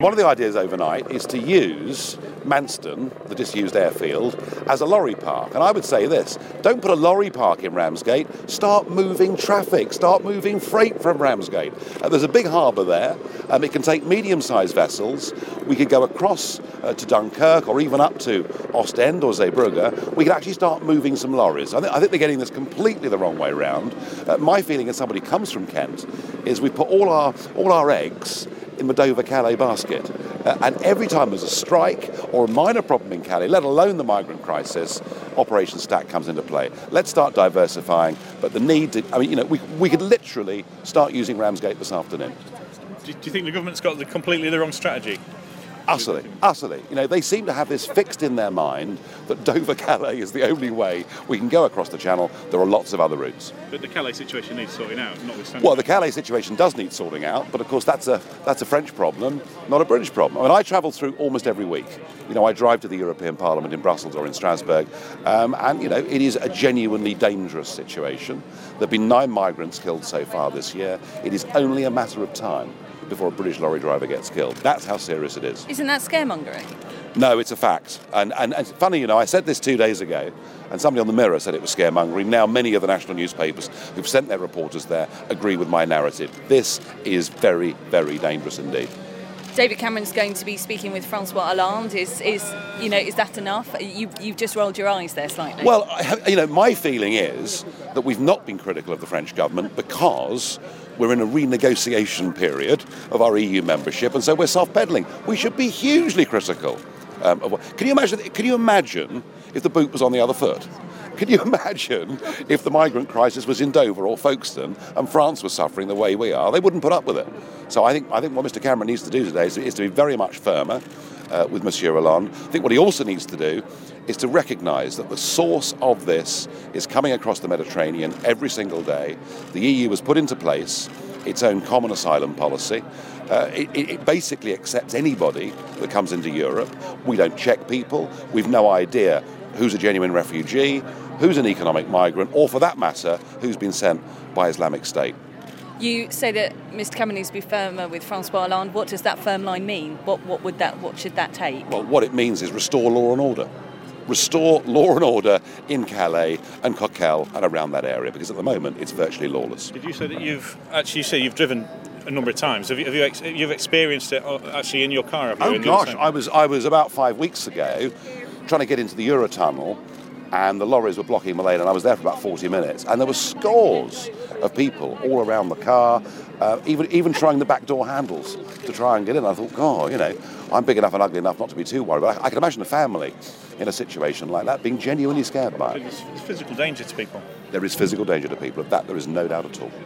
One of the ideas overnight is to use Manston, the disused airfield, as a lorry park. And I would say this, don't put a lorry park in Ramsgate, start moving traffic, start moving freight from Ramsgate. There's a big harbour there, it can take medium-sized vessels. We could go across to Dunkirk or even up to Ostend or Zeebrugge. We could actually start moving some lorries. I think they're getting this completely the wrong way round. My feeling as somebody who comes from Kent is we put all our eggs in the Dover-Calais basket. And every time there's a strike or a minor problem in Calais, let alone the migrant crisis, Operation Stack comes into play. Let's start diversifying, but the need to, we could literally start using Ramsgate this afternoon. Do you think the government's got completely the wrong strategy? Utterly. They seem to have this fixed in their mind that Dover-Calais is the only way we can go across the Channel. There are lots of other routes. But the Calais situation needs sorting out, notwithstanding. Well, the Calais situation does need sorting out, but of course that's a French problem, not a British problem. I travel through almost every week. I drive to the European Parliament in Brussels or in Strasbourg, and it is a genuinely dangerous situation. There have been 9 migrants killed so far this year. It is only a matter of time before a British lorry driver gets killed. That's how serious it is. Isn't that scaremongering? No, it's a fact. And it's funny, I said this 2 days ago, and somebody on the Mirror said it was scaremongering. Now many of the national newspapers who've sent their reporters there agree with my narrative. This is very, very dangerous indeed. David Cameron's going to be speaking with Francois Hollande. Is that enough? You've just rolled your eyes there slightly. Well, my feeling is that we've not been critical of the French government because we're in a renegotiation period of our EU membership, and so we're soft-pedalling. We should be hugely critical. Can you imagine if the boot was on the other foot? Can you imagine if the migrant crisis was in Dover or Folkestone and France was suffering the way we are? They wouldn't put up with it. So I think what Mr. Cameron needs to do today is to be very much firmer with Monsieur Hollande. I think what he also needs to do is to recognise that the source of this is coming across the Mediterranean every single day. The EU has put into place its own common asylum policy. It basically accepts anybody that comes into Europe. We don't check people. We've no idea who's a genuine refugee, who's an economic migrant, or for that matter, who's been sent by Islamic State. You say that Mr. Cameron needs to be firmer with Francois Hollande. What does that firm line mean? What should that take? Well, what it means is restore law and order. Restore law and order in Calais and Coquelles and around that area, because at the moment it's virtually lawless. Did you say that you've driven a number of times? Have you experienced it actually in your car? Have you? Oh gosh, I was about 5 weeks ago trying to get into the Eurotunnel, and the lorries were blocking my lane, and I was there for about 40 minutes, and there were scores of people all around the car, even trying the back door handles to try and get in. I thought, God, I'm big enough and ugly enough not to be too worried, but I can imagine a family in a situation like that being genuinely scared by it. There's physical danger to people. There is physical danger to people. Of that there is no doubt at all.